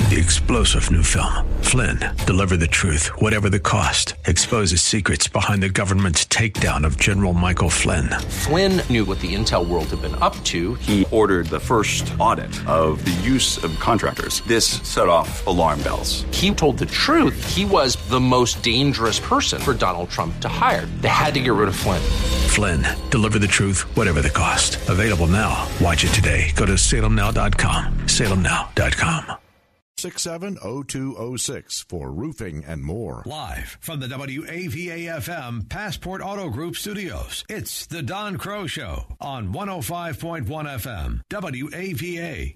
The explosive new film, Flynn, deliver the truth, whatever the cost, exposes secrets behind the government's takedown of General Michael Flynn. Flynn knew what the intel world had been up to. He ordered the first audit of the use of contractors. This set off alarm bells. He told the truth. He was the most dangerous person for Donald Trump to hire. They had to get rid of Flynn. Flynn, deliver the truth, whatever the cost. Available now. Watch it today. Go to salemnow.com. salemnow.com. 670206 for roofing and more. Live from the WAVA-FM Passport Auto Group studios, it's the Don Crow Show on 105.1 FM, WAVA.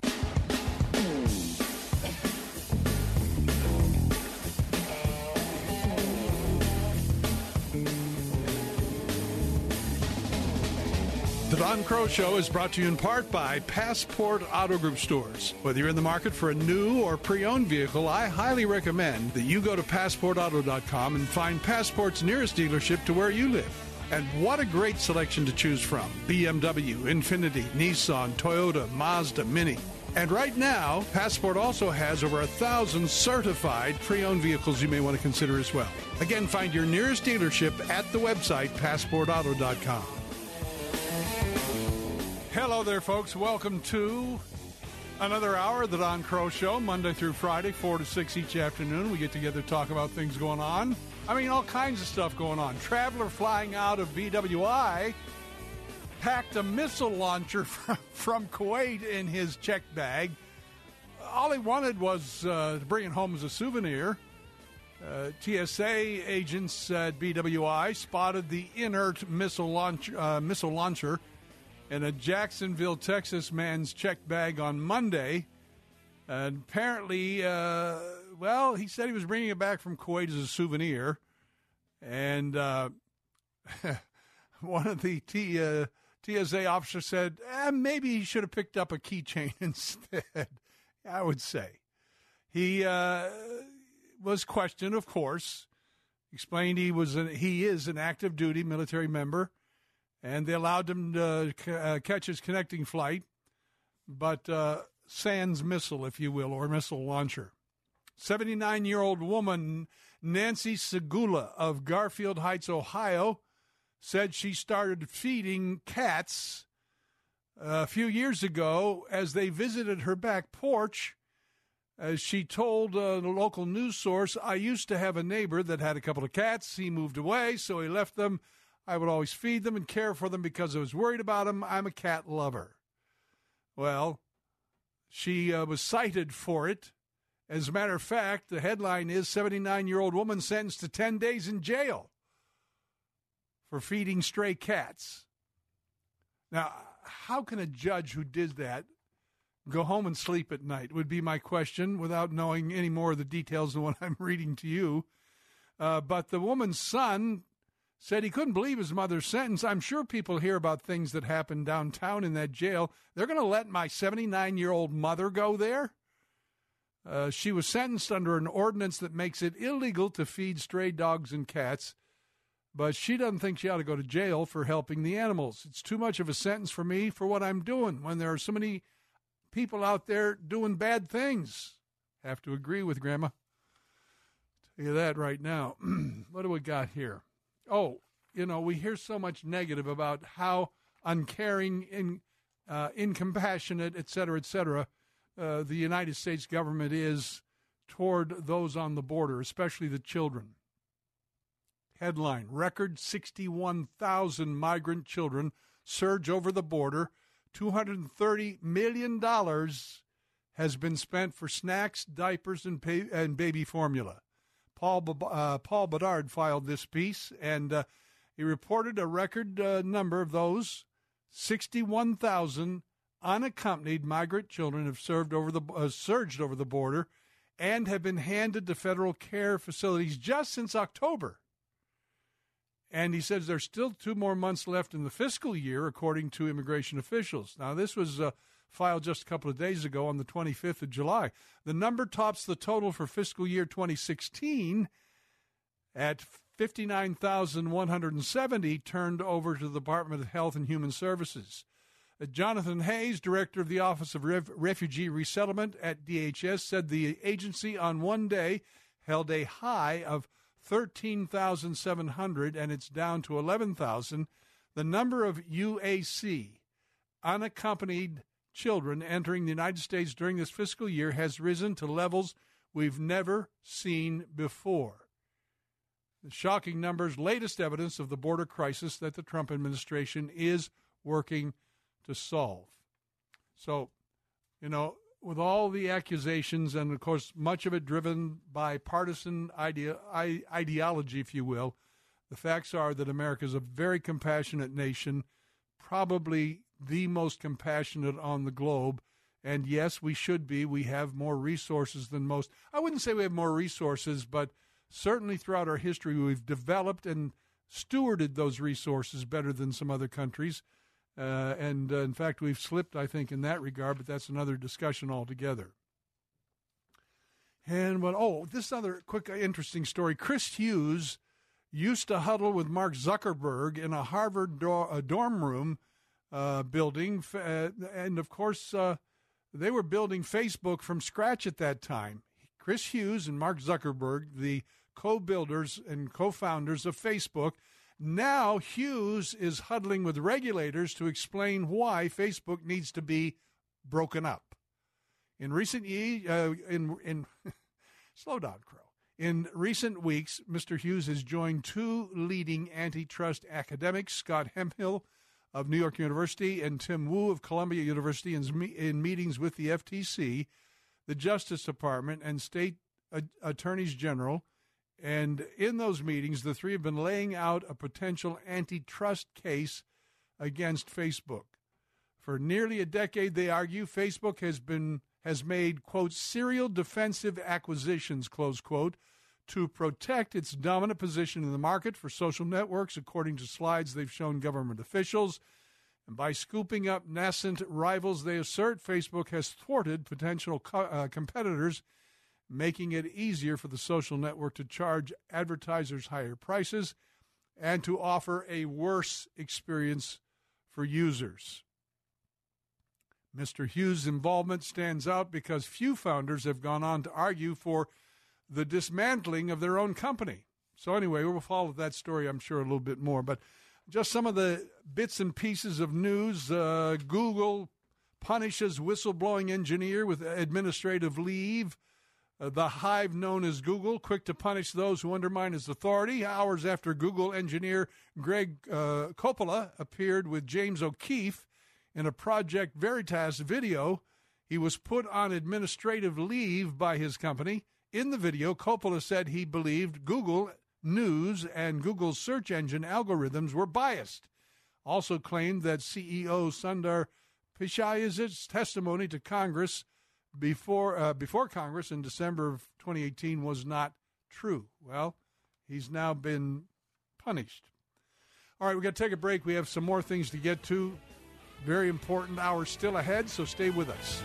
The Don Crow Show is brought to you in part by Passport Auto Group stores. Whether you're in the market for a new or pre-owned vehicle, I highly recommend that you go to PassportAuto.com and find Passport's nearest dealership to where you live. And what a great selection to choose from. BMW, Infiniti, Nissan, Toyota, Mazda, Mini. And right now, Passport also has over 1,000 certified pre-owned vehicles you may want to consider as well. Again, find your nearest dealership at the website, PassportAuto.com. Hello there, folks. Welcome to another hour of the Don Crow Show, Monday through Friday, 4 to 6 each afternoon. We get together to talk about things going on. I mean, all kinds of stuff going on. Traveler flying out of BWI packed a missile launcher from Kuwait in his check bag. All he wanted was to bring it home as a souvenir. TSA agents at BWI spotted the inert missile launcher in a Jacksonville, Texas man's check bag on Monday. And apparently, he said he was bringing it back from Kuwait as a souvenir. And one of the TSA officers said, maybe he should have picked up a keychain instead, I would say. He was questioned, of course, explained he is an active duty military member, and they allowed him to catch his connecting flight, but sans missile, if you will, or missile launcher. 79-year-old woman Nancy Segula of Garfield Heights, Ohio, said she started feeding cats a few years ago as they visited her back porch. As she told the local news source, I used to have a neighbor that had a couple of cats. He moved away, so he left them. I would always feed them and care for them because I was worried about them. I'm a cat lover. Well, she was cited for it. As a matter of fact, the headline is 79-year-old woman sentenced to 10 days in jail for feeding stray cats. Now, how can a judge who did that go home and sleep at night would be my question, without knowing any more of the details than what I'm reading to you. But the woman's son said he couldn't believe his mother's sentence. I'm sure people hear about things that happen downtown in that jail. They're going to let my 79-year-old mother go there? She was sentenced under an ordinance that makes it illegal to feed stray dogs and cats, but she doesn't think she ought to go to jail for helping the animals. It's too much of a sentence for me for what I'm doing when there are so many people out there doing bad things. Have to agree with Grandma. Tell you that right now. What do we got here? Oh, we hear so much negative about how uncaring and incompassionate, et cetera, the United States government is toward those on the border, especially the children. Headline, record 61,000 migrant children surge over the border. $230 million has been spent for snacks, diapers, and baby formula. Paul Bedard filed this piece, and he reported a record number of those. 61,000 unaccompanied migrant children have surged over the border and have been handed to federal care facilities just since October. And he says there's still 2 more months left in the fiscal year, according to immigration officials. Now, this was filed just a couple of days ago on the 25th of July. The number tops the total for fiscal year 2016 at 59,170 turned over to the Department of Health and Human Services. Jonathan Hayes, director of the Office of Refugee Resettlement at DHS, said the agency on one day held a high of 13,700, and it's down to 11,000. The number of UAC, unaccompanied children, entering the United States during this fiscal year has risen to levels we've never seen before. The shocking numbers, latest evidence of the border crisis that the Trump administration is working to solve. So, with all the accusations, and of course much of it driven by partisan ideology, if you will, the facts are that America is a very compassionate nation, probably the most compassionate on the globe. And yes, we should be. We have more resources than most. I wouldn't say we have more resources, but certainly throughout our history, we've developed and stewarded those resources better than some other countries. In fact, we've slipped, I think, in that regard, but that's another discussion altogether. This other quick, interesting story. Chris Hughes used to huddle with Mark Zuckerberg in a Harvard dorm room building. And, of course, they were building Facebook from scratch at that time. Chris Hughes and Mark Zuckerberg, the co-builders and co-founders of Facebook. Now Hughes is huddling with regulators to explain why Facebook needs to be broken up. In recent slow down, Crow. In recent weeks, Mr. Hughes has joined two leading antitrust academics, Scott Hemphill of New York University and Tim Wu of Columbia University, in meetings with the FTC, the Justice Department, and state attorneys general. And in those meetings, the three have been laying out a potential antitrust case against Facebook. For nearly a decade, they argue, Facebook has made, quote, serial defensive acquisitions, close quote, to protect its dominant position in the market for social networks, according to slides they've shown government officials. And by scooping up nascent rivals, they assert Facebook has thwarted potential competitors, making it easier for the social network to charge advertisers higher prices and to offer a worse experience for users. Mr. Hughes' involvement stands out because few founders have gone on to argue for the dismantling of their own company. So anyway, we'll follow that story, I'm sure, a little bit more. But just some of the bits and pieces of news. Google punishes whistleblowing engineer with administrative leave. The hive known as Google, quick to punish those who undermine its authority. Hours after Google engineer Greg Coppola appeared with James O'Keefe in a Project Veritas video, he was put on administrative leave by his company. In the video, Coppola said he believed Google News and Google's search engine algorithms were biased. Also claimed that CEO Sundar Pichai's testimony to Congress before Congress in December of 2018 was not true. Well, he's now been punished. All right, we've got to take a break. We have some more things to get to. Very important hour still ahead, so stay with us.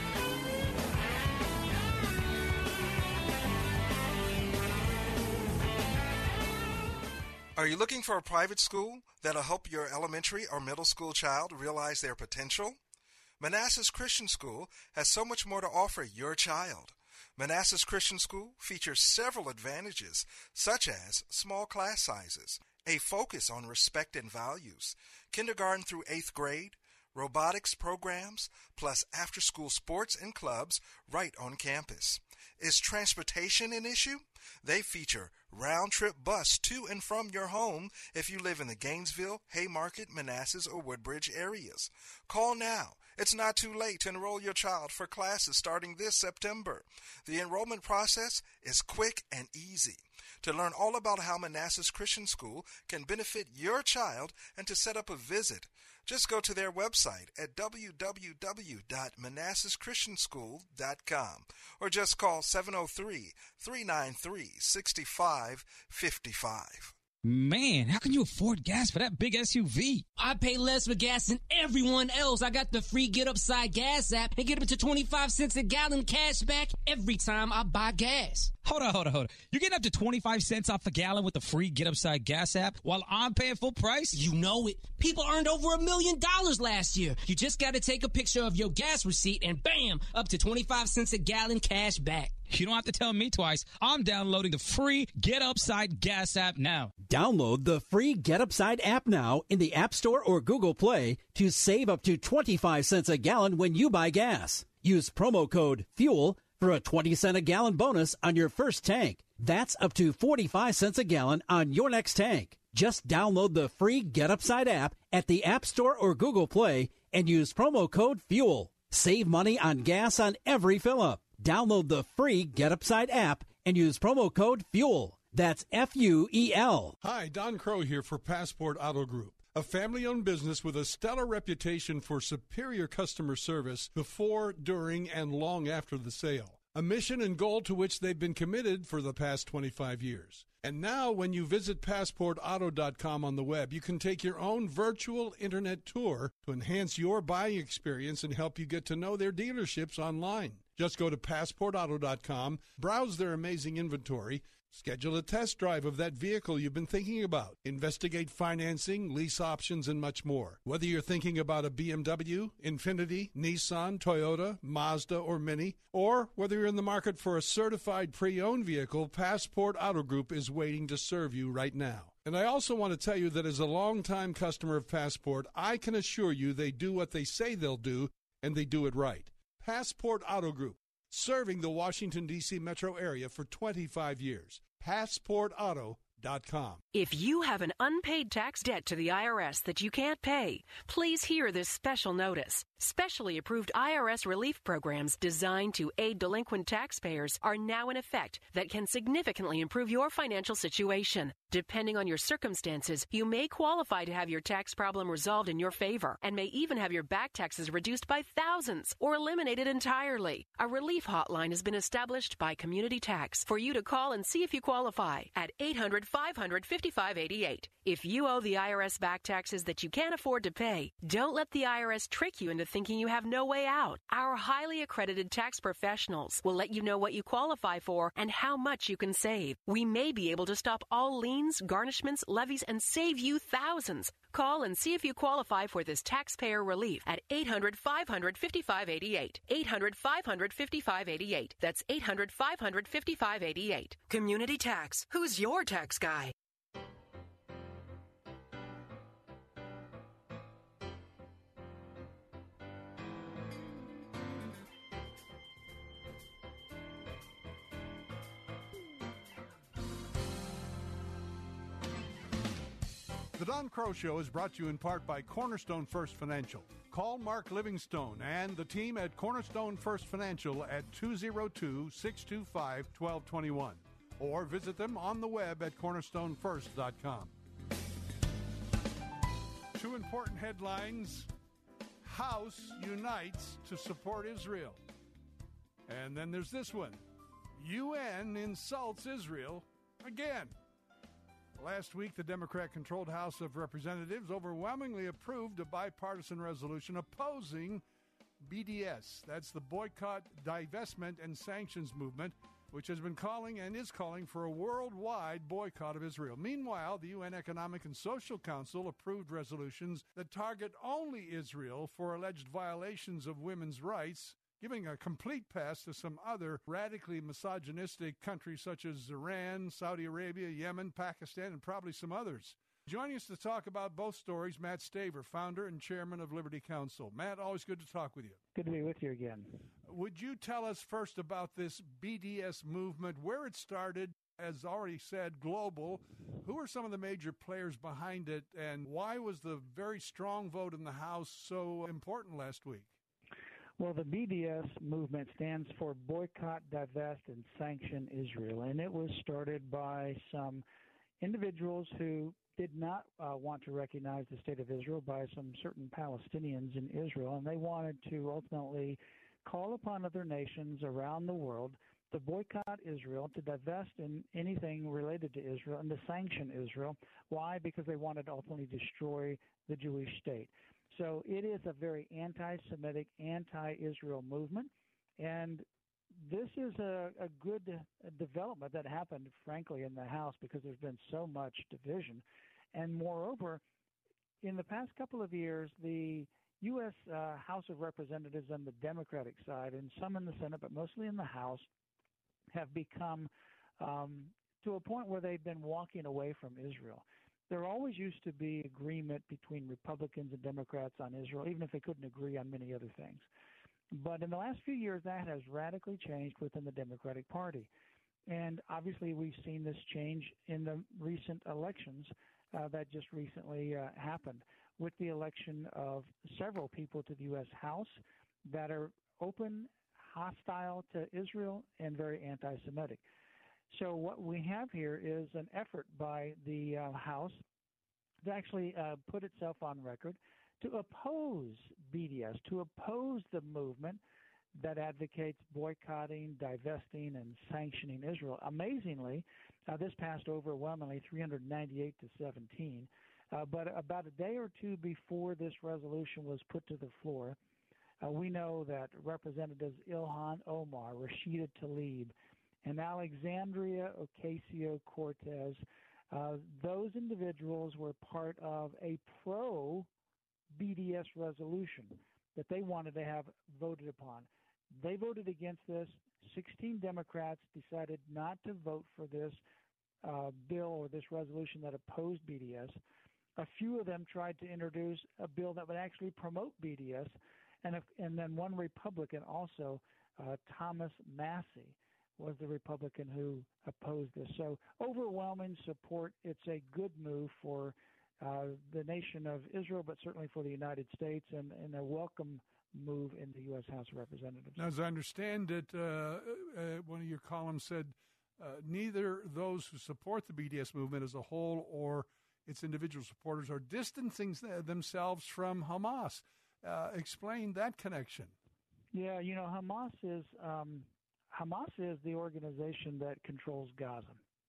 Are you looking for a private school that'll help your elementary or middle school child realize their potential? Manassas Christian School has so much more to offer your child. Manassas Christian School features several advantages, such as small class sizes, a focus on respect and values, kindergarten through 8th grade, robotics programs, plus after-school sports and clubs right on campus. Is transportation an issue? They feature round-trip bus to and from your home if you live in the Gainesville, Haymarket, Manassas, or Woodbridge areas. Call now. It's not too late to enroll your child for classes starting this September. The enrollment process is quick and easy. To learn all about how Manassas Christian School can benefit your child and to set up a visit, just go to their website at www.manassaschristianschool.com or just call 703-393-6555. Man, how can you afford gas for that big SUV? I pay less for gas than everyone else. I got the free Get Upside Gas app and get up to 25 cents a gallon cash back every time I buy gas. Hold on. You're getting up to 25 cents off a gallon with the free Get Upside Gas app while I'm paying full price? You know it. People earned over $1 million last year. You just got to take a picture of your gas receipt and bam, up to 25 cents a gallon cash back. You don't have to tell me twice. I'm downloading the free Get Upside Gas app now. Download the free Get Upside app now in the App Store or Google Play to save up to 25 cents a gallon when you buy gas. Use promo code FUEL for a 20-cent a gallon bonus on your first tank. That's up to 45 cents a gallon on your next tank. Just download the free Get Upside app at the App Store or Google Play and use promo code FUEL. Save money on gas on every fill-up. Download the free Get Upside app and use promo code FUEL. That's FUEL. Hi, Don Crow here for Passport Auto Group, a family-owned business with a stellar reputation for superior customer service before, during, and long after the sale. A mission and goal to which they've been committed for the past 25 years. And now when you visit PassportAuto.com on the web, you can take your own virtual internet tour to enhance your buying experience and help you get to know their dealerships online. Just go to PassportAuto.com, browse their amazing inventory, schedule a test drive of that vehicle you've been thinking about, investigate financing, lease options, and much more. Whether you're thinking about a BMW, Infiniti, Nissan, Toyota, Mazda, or Mini, or whether you're in the market for a certified pre-owned vehicle, Passport Auto Group is waiting to serve you right now. And I also want to tell you that as a longtime customer of Passport, I can assure you they do what they say they'll do, and they do it right. Passport Auto Group, serving the Washington, D.C. metro area for 25 years. PassportAuto.com. If you have an unpaid tax debt to the IRS that you can't pay, please hear this special notice. Specially approved IRS relief programs designed to aid delinquent taxpayers are now in effect that can significantly improve your financial situation. Depending on your circumstances, you may qualify to have your tax problem resolved in your favor and may even have your back taxes reduced by thousands or eliminated entirely. A relief hotline has been established by Community Tax for you to call and see if you qualify at 800-500-5588. If you owe the IRS back taxes that you can't afford to pay, don't let the IRS trick you into thinking you have no way out. Our highly accredited tax professionals will let you know what you qualify for and how much you can save. We may be able to stop all liens, garnishments, levies, and save you thousands. Call and see if you qualify for this taxpayer relief at 800-500-5588. 800-500-5588. That's 800-500-5588. Community Tax. Who's your tax guy? The Don Crow Show is brought to you in part by Cornerstone First Financial. Call Mark Livingstone and the team at Cornerstone First Financial at 202-625-1221 or visit them on the web at cornerstonefirst.com. Two important headlines. House unites to support Israel. And then there's this one. UN insults Israel again. Last week, the Democrat-controlled House of Representatives overwhelmingly approved a bipartisan resolution opposing BDS. That's the Boycott, Divestment, and Sanctions Movement, which has been calling and is calling for a worldwide boycott of Israel. Meanwhile, the UN Economic and Social Council approved resolutions that target only Israel for alleged violations of women's rights, giving a complete pass to some other radically misogynistic countries such as Iran, Saudi Arabia, Yemen, Pakistan, and probably some others. Joining us to talk about both stories, Matt Staver, founder and chairman of Liberty Counsel. Matt, always good to talk with you. Good to be with you again. Would you tell us first about this BDS movement, where it started, as already said, global? Who are some of the major players behind it, and why was the very strong vote in the House so important last week? Well, the BDS movement stands for Boycott, Divest, and Sanction Israel, and it was started by some individuals who did not want to recognize the state of Israel, by some certain Palestinians in Israel, and they wanted to ultimately call upon other nations around the world to boycott Israel, to divest in anything related to Israel, and to sanction Israel. Why? Because they wanted to ultimately destroy the Jewish state. So it is a very anti-Semitic, anti-Israel movement, and this is a good development that happened, frankly, in the House because there's been so much division. And moreover, in the past couple of years, the U.S. House of Representatives on the Democratic side, and some in the Senate, but mostly in the House, have become to a point where they've been walking away from Israel. There always used to be agreement between Republicans and Democrats on Israel, even if they couldn't agree on many other things. But in the last few years, that has radically changed within the Democratic Party. And obviously, we've seen this change in the recent elections that just recently happened, with the election of several people to the U.S. House that are open, hostile to Israel, and very anti-Semitic. So what we have here is an effort by the House to actually put itself on record to oppose BDS, to oppose the movement that advocates boycotting, divesting, and sanctioning Israel. Amazingly, this passed overwhelmingly 398 to 17. But about a day or two before this resolution was put to the floor, we know that Representatives Ilhan Omar, Rashida Tlaib, and Alexandria Ocasio-Cortez, those individuals were part of a pro-BDS resolution that they wanted to have voted upon. They voted against this. 16 Democrats decided not to vote for this bill or this resolution that opposed BDS. A few of them tried to introduce a bill that would actually promote BDS, and then one Republican also, Thomas Massey, was the Republican who opposed this. So overwhelming support. It's a good move for the nation of Israel, but certainly for the United States, and a welcome move in the U.S. House of Representatives. Now, as I understand it, one of your columns said neither those who support the BDS movement as a whole or its individual supporters are distancing themselves from Hamas. Explain that connection. Yeah, you know, Hamas is the organization that controls Gaza.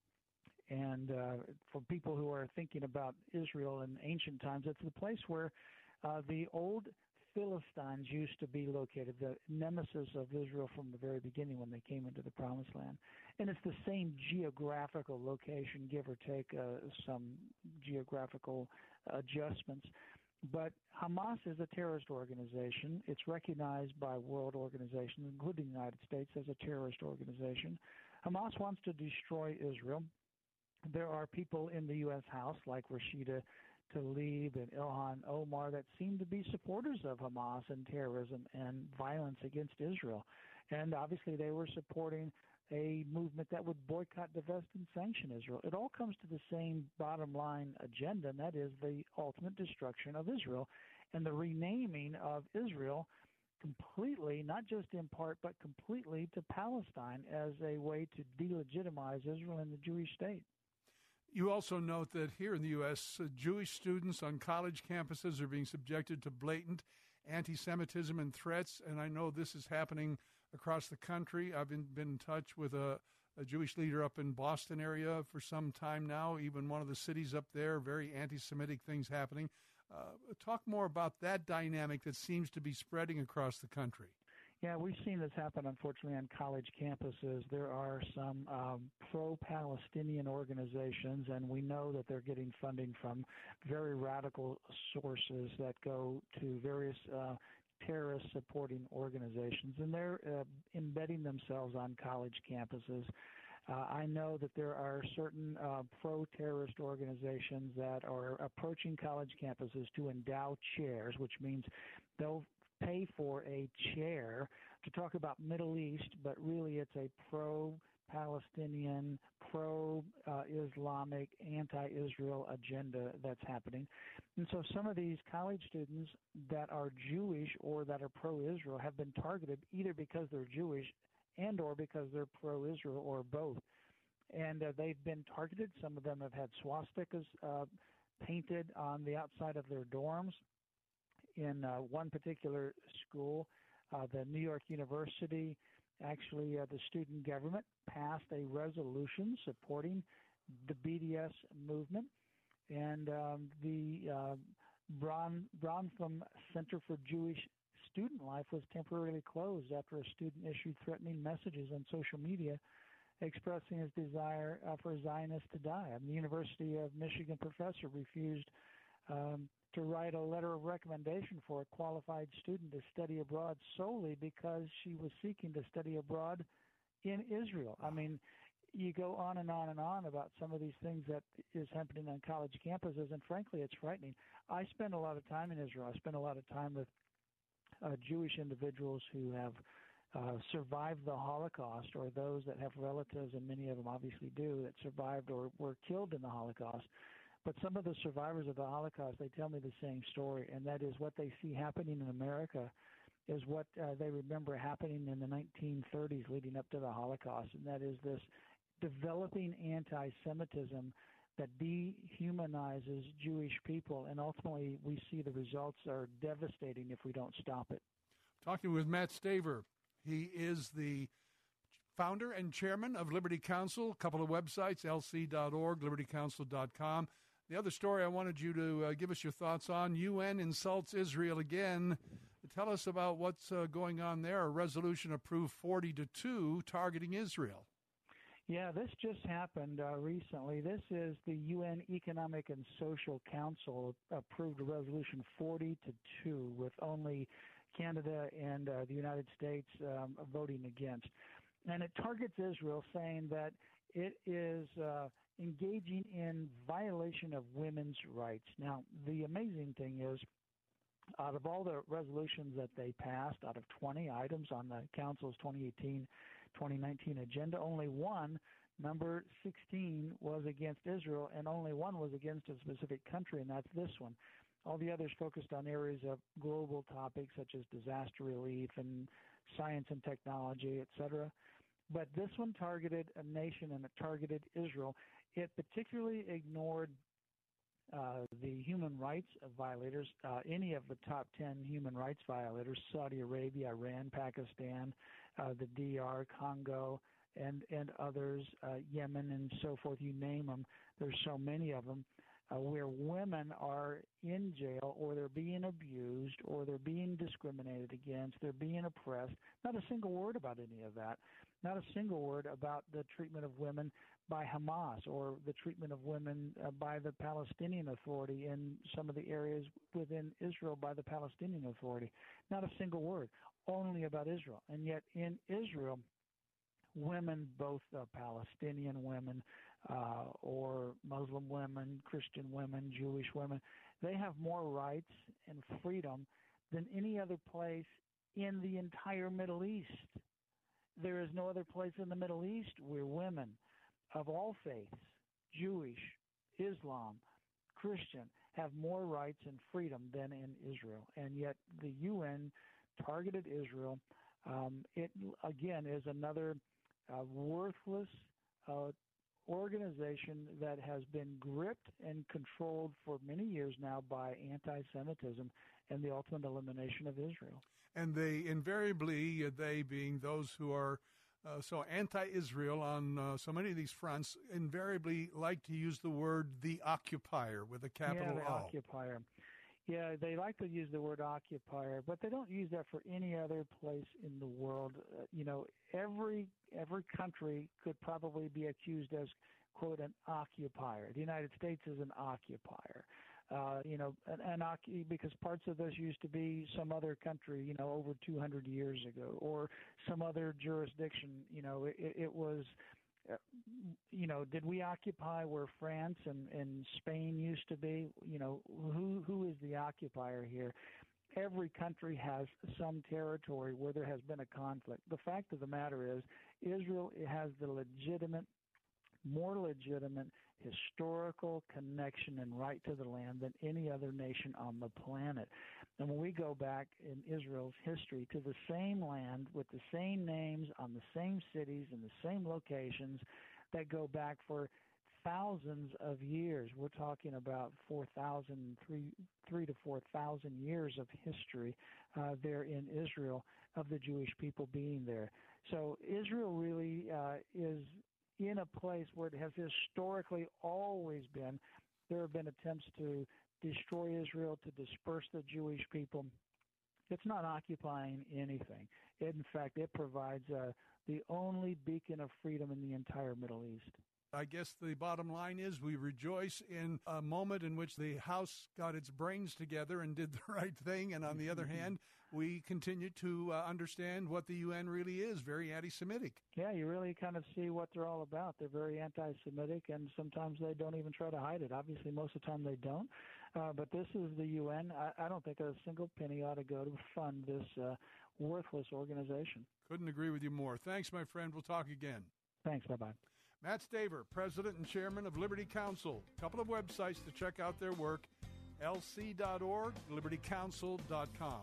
And for people who are thinking about Israel in ancient times, it's the place where the old Philistines used to be located, the nemesis of Israel from the very beginning when they came into the Promised Land. And it's the same geographical location, give or take some geographical adjustments. But Hamas is a terrorist organization. It's recognized by world organizations, including the United States, as a terrorist organization. Hamas wants to destroy Israel. There are people in the U.S. House like Rashida Tlaib and Ilhan Omar that seem to be supporters of Hamas and terrorism and violence against Israel. And obviously they were supporting a movement that would boycott, divest, and sanction Israel. It all comes to the same bottom line agenda, and that is the ultimate destruction of Israel and the renaming of Israel completely, not just in part, but completely to Palestine as a way to delegitimize Israel and the Jewish state. You also note that here in the U.S., Jewish students on college campuses are being subjected to blatant anti-Semitism and threats, and I know this is happening across the country. I've been in touch with a Jewish leader up in Boston area for some time now, even one of the cities up there, very anti-Semitic things happening. Talk more about that dynamic that seems to be spreading across the country. Yeah, we've seen this happen, unfortunately, on college campuses. There are some pro-Palestinian organizations, and we know that they're getting funding from very radical sources that go to various terrorist-supporting organizations, and they're embedding themselves on college campuses. I know that there are certain pro-terrorist organizations that are approaching college campuses to endow chairs, which means they'll pay for a chair to talk about Middle East, but really it's a pro-Palestinian, pro-Islamic, anti-Israel agenda that's happening. And so some of these college students that are Jewish or that are pro-Israel have been targeted either because they're Jewish and or because they're pro-Israel or both. And they've been targeted. Some of them have had swastikas painted on the outside of their dorms. In one particular school, the New York University, Actually, the student government passed a resolution supporting the BDS movement, and the Bronfman Center for Jewish Student Life was temporarily closed after a student issued threatening messages on social media expressing his desire for Zionists to die. The University of Michigan professor refused to write a letter of recommendation for a qualified student to study abroad solely because she was seeking to study abroad in Israel. I mean, you go on and on and on about some of these things that is happening on college campuses, and frankly, it's frightening. I spend a lot of time in Israel. I spend a lot of time with Jewish individuals who have survived the Holocaust, or those that have relatives, and many of them obviously do, that survived or were killed in the Holocaust. But some of the survivors of the Holocaust, they tell me the same story, and that is what they see happening in America is what they remember happening in the 1930s leading up to the Holocaust, and that is this developing anti-Semitism that dehumanizes Jewish people, and ultimately we see the results are devastating if we don't stop it. Talking with Matt Staver. He is the founder and chairman of Liberty Counsel, a couple of websites, lc.org, libertycounsel.com. The other story I wanted you to give us your thoughts on, UN insults Israel again. Tell us about what's going on there. A resolution approved 40-2 targeting Israel. Yeah, this just happened recently. This is the UN Economic and Social Council approved a resolution 40-2 with only Canada and the United States voting against. And it targets Israel, saying that it is engaging in violation of women's rights. Now, the amazing thing is, out of all the resolutions that they passed, out of 20 items on the Council's 2018-2019 agenda, only one, number 16, was against Israel, and only one was against a specific country, and that's this one. All the others focused on areas of global topics such as disaster relief and science and technology, etc. But this one targeted a nation, and it targeted Israel. It particularly ignored the human rights violators, any of the top 10 human rights violators, Saudi Arabia, Iran, Pakistan, the DR, Congo, and others, Yemen, and so forth. You name them. There's so many of them. Where women are in jail, or they're being abused, or they're being discriminated against, they're being oppressed. Not a single word about any of that. Not a single word about the treatment of women by Hamas, or the treatment of women by the Palestinian Authority in some of the areas within Israel by the Palestinian Authority. Not a single word, only about Israel. And yet in Israel, women, both Palestinian women, or Muslim women, Christian women, Jewish women, they have more rights and freedom than any other place in the entire Middle East. There is no other place in the Middle East where women of all faiths, Jewish, Islam, Christian, have more rights and freedom than in Israel. And yet the UN targeted Israel. It, again, is another worthless organization that has been gripped and controlled for many years now by anti-Semitism and the ultimate elimination of Israel. And they invariably, they being those who are so anti-Israel on so many of these fronts, invariably like to use the word the occupier with a capital the O. Occupier. Yeah, they like to use the word occupier, but they don't use that for any other place in the world. Every country could probably be accused as, quote, an occupier. The United States is an occupier. Because parts of this used to be some other country, over 200 years ago, or some other jurisdiction. It was, did we occupy where France and Spain used to be? Who is the occupier here? Every country has some territory where there has been a conflict. The fact of the matter is, Israel has the more legitimate historical connection and right to the land than any other nation on the planet. And when we go back in Israel's history to the same land with the same names on the same cities and the same locations that go back for thousands of years. We're talking about 3 to 4,000 years of history there in Israel of the Jewish people being there. So Israel really is in a place where it has historically always been. There have been attempts to destroy Israel, to disperse the Jewish people. It's not occupying anything. In fact, it provides the only beacon of freedom in the entire Middle East. I guess the bottom line is we rejoice in a moment in which the House got its brains together and did the right thing. And on the other hand, we continue to understand what the UN really is, very anti-Semitic. Yeah, you really kind of see what they're all about. They're very anti-Semitic, and sometimes they don't even try to hide it. Obviously, most of the time they don't. But this is the UN. I don't think a single penny ought to go to fund this worthless organization. Couldn't agree with you more. Thanks, my friend. We'll talk again. Thanks. Bye-bye. Matt Staver, President and Chairman of Liberty Counsel. A couple of websites to check out their work, lc.org, libertycounsel.com.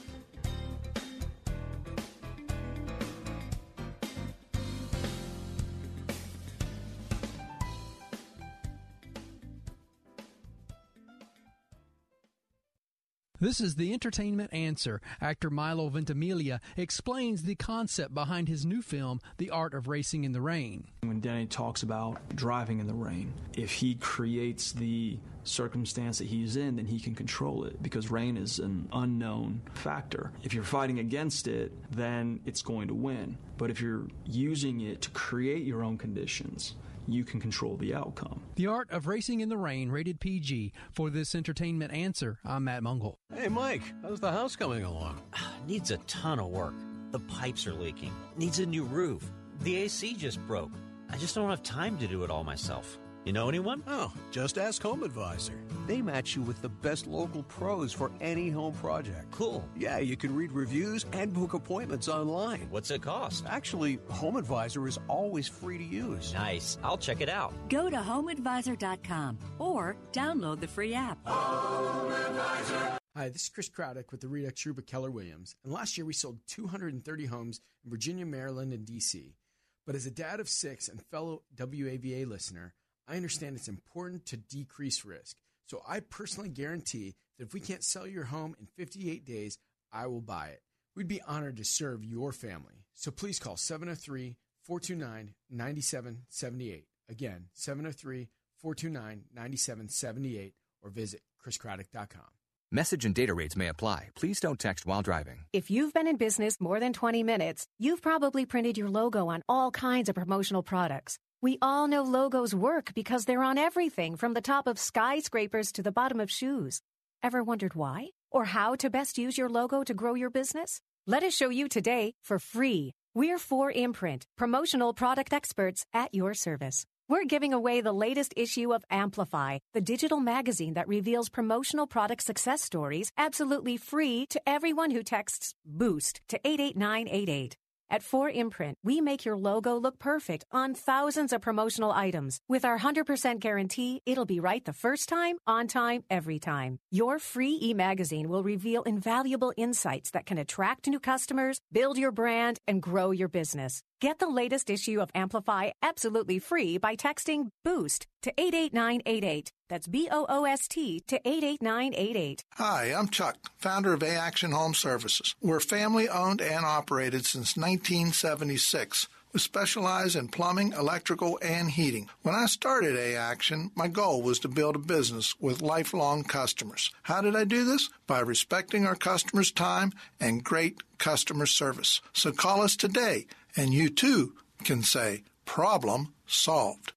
This is the Entertainment Answer. Actor Milo Ventimiglia explains the concept behind his new film, The Art of Racing in the Rain. When Danny talks about driving in the rain, if he creates the circumstance that he's in, then he can control it, because rain is an unknown factor. If you're fighting against it, then it's going to win. But if you're using it to create your own conditions, you can control the outcome. The Art of Racing in the Rain, rated PG. For this Entertainment Answer, I'm Matt Mungle. Hey, Mike, how's the house coming along? Needs a ton of work. The pipes are leaking. Needs a new roof. The AC just broke. I just don't have time to do it all myself. You know anyone? Oh, just ask Home Advisor. They match you with the best local pros for any home project. Cool. Yeah, you can read reviews and book appointments online. What's it cost? Actually, Home Advisor is always free to use. Nice. I'll check it out. Go to HomeAdvisor.com or download the free app. Home Advisor. Hi, this is Chris Craddock with the Redux Ruba Keller Williams. And last year we sold 230 homes in Virginia, Maryland, and D.C. But as a dad of 6 and fellow WAVA listener, I understand it's important to decrease risk. So I personally guarantee that if we can't sell your home in 58 days, I will buy it. We'd be honored to serve your family. So please call 703-429-9778. Again, 703-429-9778 or visit chriscraddock.com. Message and data rates may apply. Please don't text while driving. If you've been in business more than 20 minutes, you've probably printed your logo on all kinds of promotional products. We all know logos work because they're on everything from the top of skyscrapers to the bottom of shoes. Ever wondered why? Or how to best use your logo to grow your business? Let us show you today for free. We're 4imprint, promotional product experts at your service. We're giving away the latest issue of Amplify, the digital magazine that reveals promotional product success stories absolutely free to everyone who texts BOOST to 88988. At 4imprint, we make your logo look perfect on thousands of promotional items. With our 100% guarantee, it'll be right the first time, on time, every time. Your free e-magazine will reveal invaluable insights that can attract new customers, build your brand, and grow your business. Get the latest issue of Amplify absolutely free by texting BOOST to 88988. That's BOOST to 88988. Hi, I'm Chuck, founder of A-Action Home Services. We're family-owned and operated since 1976. We specialize in plumbing, electrical, and heating. When I started A-Action, my goal was to build a business with lifelong customers. How did I do this? By respecting our customers' time and great customer service. So call us today, and you too can say, problem solved.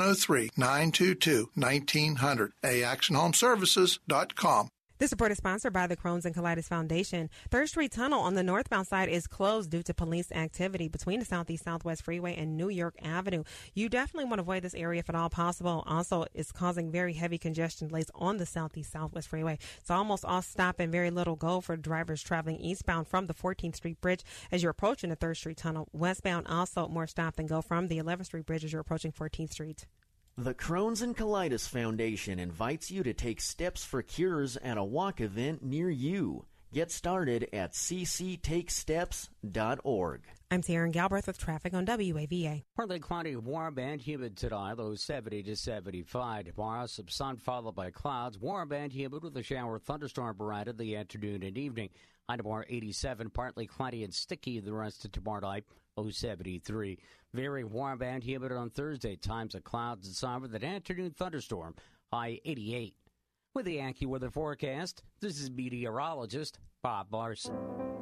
703-922-1900, AActionHomeservices.com. This report is sponsored by the Crohn's and Colitis Foundation. 3rd Street Tunnel on the northbound side is closed due to police activity between the Southeast Southwest Freeway and New York Avenue. You definitely want to avoid this area if at all possible. Also, it's causing very heavy congestion delays on the Southeast Southwest Freeway. It's almost all stop and very little go for drivers traveling eastbound from the 14th Street Bridge as you're approaching the 3rd Street Tunnel. Westbound, also more stop than go from the 11th Street Bridge as you're approaching 14th Street. The Crohn's and Colitis Foundation invites you to take steps for cures at a walk event near you. Get started at cctakesteps.org. I'm Taryn Galbraith with traffic on WAVA. Partly cloudy, warm and humid today, low 70 to 75. Tomorrow, some sun followed by clouds, warm and humid with a shower thunderstorm around in the afternoon and evening. High tomorrow 87, partly cloudy and sticky the rest of tomorrow night, low 73. Very warm and humid on Thursday, times of clouds and sun with an afternoon thunderstorm, high 88. With the AccuWeather forecast, this is meteorologist Bob Larson.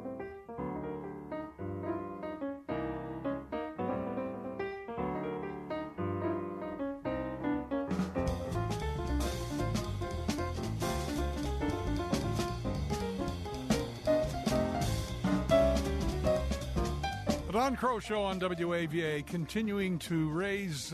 The Don Crow Show on WAVA, continuing to raise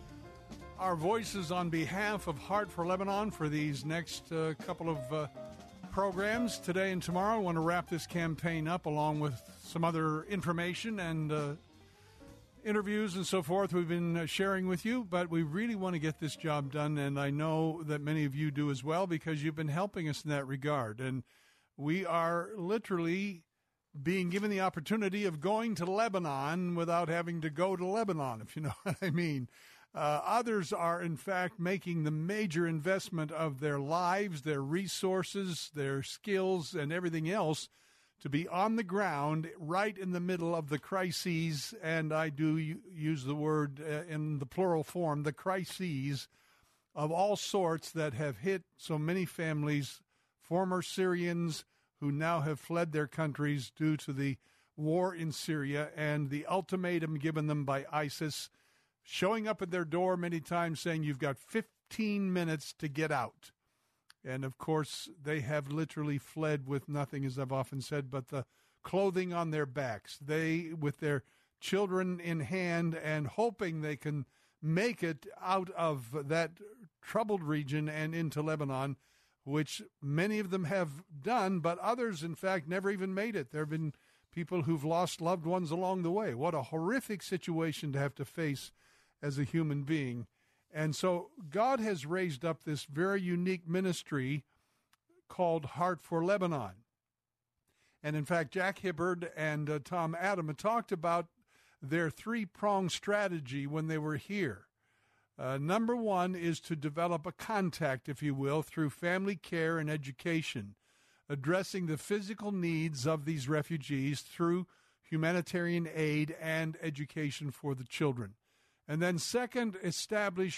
our voices on behalf of Heart for Lebanon for these next couple of programs today and tomorrow. I want to wrap this campaign up along with some other information and interviews and so forth we've been sharing with you, but we really want to get this job done, and I know that many of you do as well because you've been helping us in that regard. And we are literally being given the opportunity of going to Lebanon without having to go to Lebanon, if you know what I mean. Others are, in fact, making the major investment of their lives, their resources, their skills, and everything else to be on the ground right in the middle of the crises, and I do use the word in the plural form, the crises of all sorts that have hit so many families, former Syrians who now have fled their countries due to the war in Syria and the ultimatum given them by ISIS, showing up at their door many times saying, you've got 15 minutes to get out. And, of course, they have literally fled with nothing, as I've often said, but the clothing on their backs. They, with their children in hand and hoping they can make it out of that troubled region and into Lebanon, which many of them have done, but others, in fact, never even made it. There have been people who've lost loved ones along the way. What a horrific situation to have to face as a human being. And so God has raised up this very unique ministry called Heart for Lebanon. And in fact, Jack Hibbard and Tom Adam talked about their three-pronged strategy when they were here. Number one is to develop a contact, if you will, through family care and education, addressing the physical needs of these refugees through humanitarian aid and education for the children. And then second, establish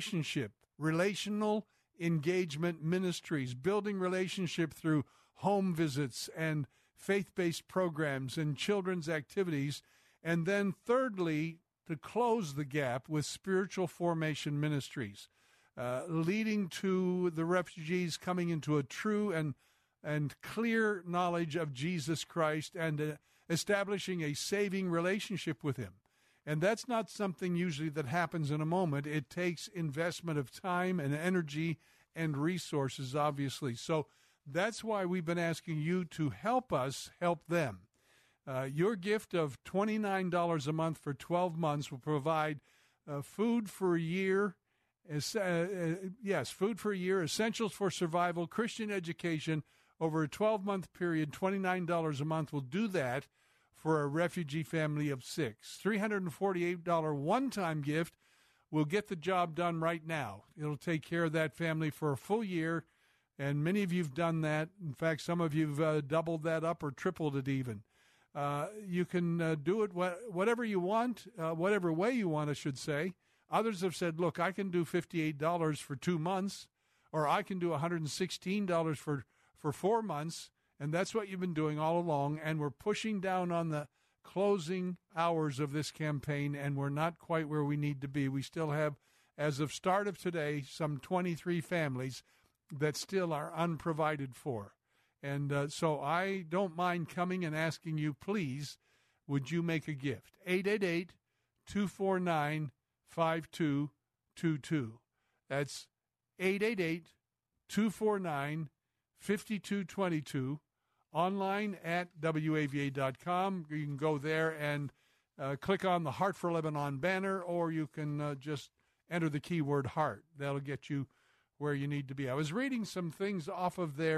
relational engagement ministries, building relationship through home visits and faith-based programs and children's activities. And then thirdly, to close the gap with spiritual formation ministries, leading to the refugees coming into a true and clear knowledge of Jesus Christ and establishing a saving relationship with him. And that's not something usually that happens in a moment. It takes investment of time and energy and resources, obviously. So that's why we've been asking you to help us help them. Your gift of $29 a month for 12 months will provide food for a year. Food for a year, essentials for survival, Christian education over a 12-month period. $29 a month will do that for a refugee family of 6. $348 one-time gift will get the job done right now. It'll take care of that family for a full year, and many of you have done that. In fact, some of you have doubled that up or tripled it even. You can do it whatever you want, whatever way you want, I should say. Others have said, look, I can do $58 for 2 months, or I can do $116 for 4 months, and that's what you've been doing all along, and we're pushing down on the closing hours of this campaign, and we're not quite where we need to be. We still have, as of start of today, some 23 families that still are unprovided for. And so I don't mind coming and asking you, please, would you make a gift? 888-249-5222. That's 888-249-5222. Online at WAVA.com. You can go there and click on the Heart for Lebanon banner, or you can just enter the keyword heart. That'll get you where you need to be. I was reading some things off of their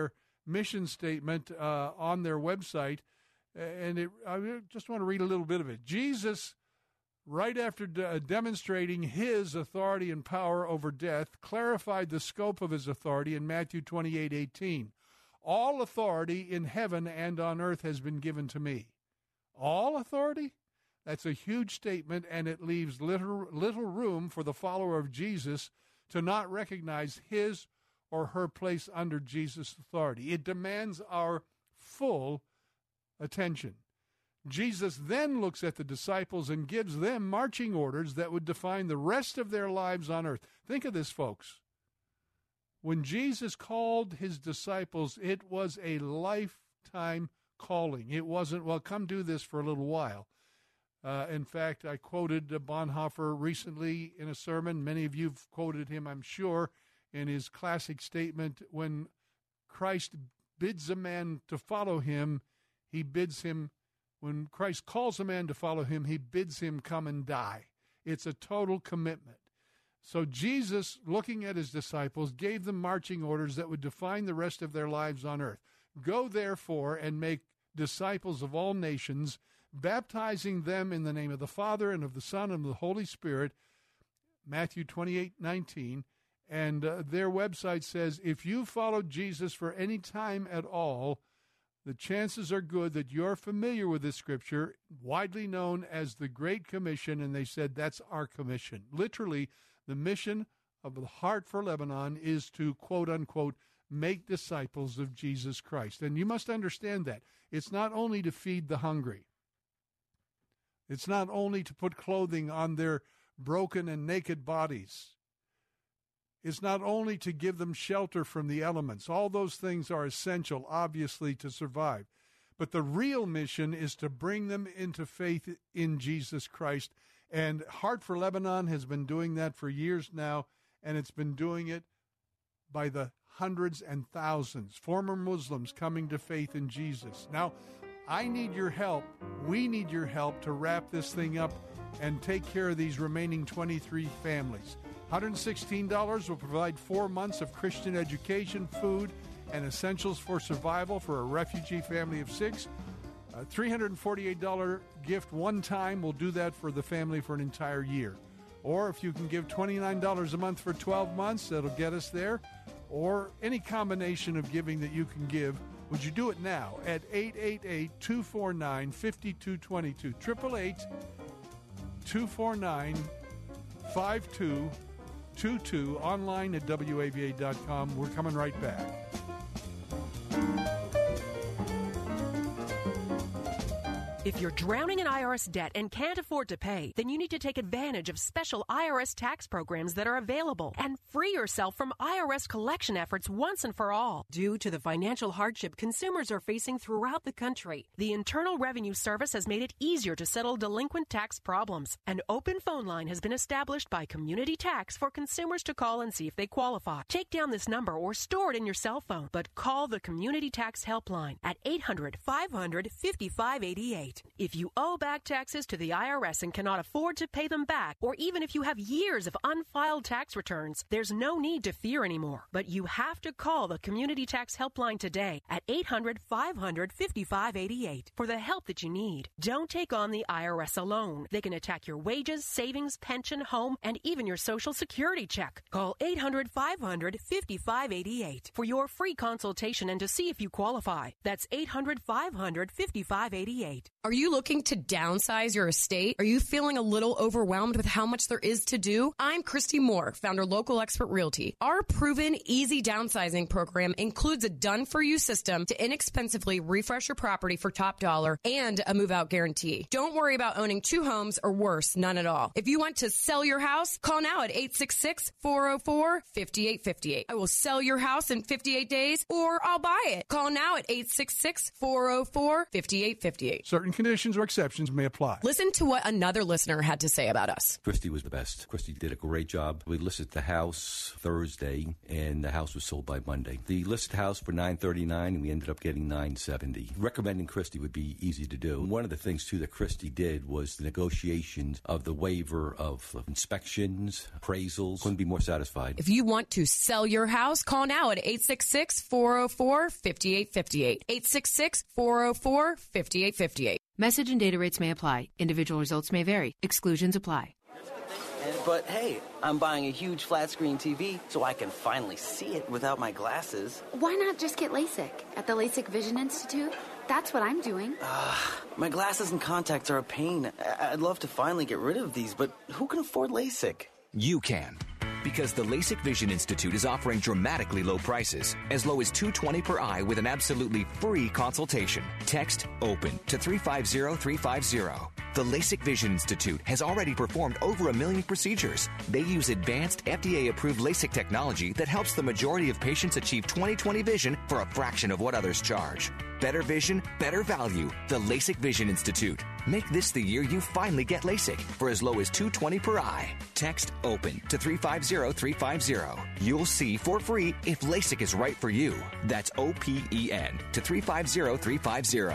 mission statement on their website, and I just want to read a little bit of it. Jesus, right after demonstrating his authority and power over death, clarified the scope of his authority in Matthew 28:18. All authority in heaven and on earth has been given to me. All authority? That's a huge statement, and it leaves little room for the follower of Jesus to not recognize his or her place under Jesus' authority. It demands our full attention. Jesus then looks at the disciples and gives them marching orders that would define the rest of their lives on earth. Think of this, folks. When Jesus called his disciples, it was a lifetime calling. It wasn't, well, come do this for a little while. In fact, I quoted Bonhoeffer recently in a sermon. Many of you have quoted him, I'm sure, in his classic statement, when Christ bids a man to follow him, he bids him, when Christ calls a man to follow him, he bids him come and die. It's a total commitment. So Jesus, looking at his disciples, gave them marching orders that would define the rest of their lives on earth. Go, therefore, and make disciples of all nations, baptizing them in the name of the Father and of the Son and of the Holy Spirit, Matthew 28:19. And their website says, if you followed Jesus for any time at all, the chances are good that you're familiar with this scripture, widely known as the Great Commission, and they said that's our commission. Literally, the mission of the Heart for Lebanon is to, quote unquote, make disciples of Jesus Christ. And you must understand that. It's not only to feed the hungry. It's not only to put clothing on their broken and naked bodies. It's not only to give them shelter from the elements. All those things are essential, obviously, to survive. But the real mission is to bring them into faith in Jesus Christ. And Heart for Lebanon has been doing that for years now, and it's been doing it by the hundreds and thousands, former Muslims coming to faith in Jesus. Now, I need your help. We need your help to wrap this thing up and take care of these remaining 23 families. $116 will provide 4 months of Christian education, food, and essentials for survival for a refugee family of 6. A $348 gift one time will do that for the family for an entire year. Or if you can give $29 a month for 12 months, that'll get us there. Or any combination of giving that you can give. Would you do it now at 888-249-5222? 888-249-5222. Online at WAVA.com. We're coming right back. If you're drowning in IRS debt and can't afford to pay, then you need to take advantage of special IRS tax programs that are available and free yourself from IRS collection efforts once and for all. Due to the financial hardship consumers are facing throughout the country, the Internal Revenue Service has made it easier to settle delinquent tax problems. An open phone line has been established by Community Tax for consumers to call and see if they qualify. Take down this number or store it in your cell phone, but call the Community Tax Helpline at 800-500-5588. If you owe back taxes to the IRS and cannot afford to pay them back, or even if you have years of unfiled tax returns, there's no need to fear anymore. But you have to call the Community Tax Helpline today at 800-500-5588 for the help that you need. Don't take on the IRS alone. They can attack your wages, savings, pension, home, and even your Social Security check. Call 800-500-5588 for your free consultation and to see if you qualify. That's 800-500-5588. Are you looking to downsize your estate? Are you feeling a little overwhelmed with how much there is to do? I'm Christy Moore, founder of Local Expert Realty. Our proven easy downsizing program includes a done-for-you system to inexpensively refresh your property for top dollar and a move-out guarantee. Don't worry about owning 2 homes or worse, none at all. If you want to sell your house, call now at 866-404-5858. I will sell your house in 58 days or I'll buy it. Call now at 866-404-5858. Certain Certain conditions or exceptions may apply. Listen to what another listener had to say about us. Christy was the best. Christy did a great job. We listed the house Thursday, and the house was sold by Monday. The listed house for $939, and we ended up getting $970. Recommending Christy would be easy to do. One of the things, too, that Christy did was the negotiations of the waiver of inspections, appraisals. Couldn't be more satisfied. If you want to sell your house, call now at 866-404-5858. 866-404-5858. Message and data rates may apply. Individual results may vary. Exclusions apply. But hey, I'm buying a huge flat screen TV so I can finally see it without my glasses. Why not just get LASIK at the LASIK Vision Institute? That's what I'm doing. My glasses and contacts are a pain. I'd love to finally get rid of these, but who can afford LASIK? You can. Because the LASIK Vision Institute is offering dramatically low prices, as low as $220 per eye with an absolutely free consultation. Text OPEN to 350-350. The LASIK Vision Institute has already performed over 1 million procedures. They use advanced FDA-approved LASIK technology that helps the majority of patients achieve 20/20 vision for a fraction of what others charge. Better vision, better value. The LASIK Vision Institute. Make this the year you finally get LASIK for as low as $220 per eye. Text OPEN to 350-350. You'll see for free if LASIK is right for you. That's OPEN to 350-350.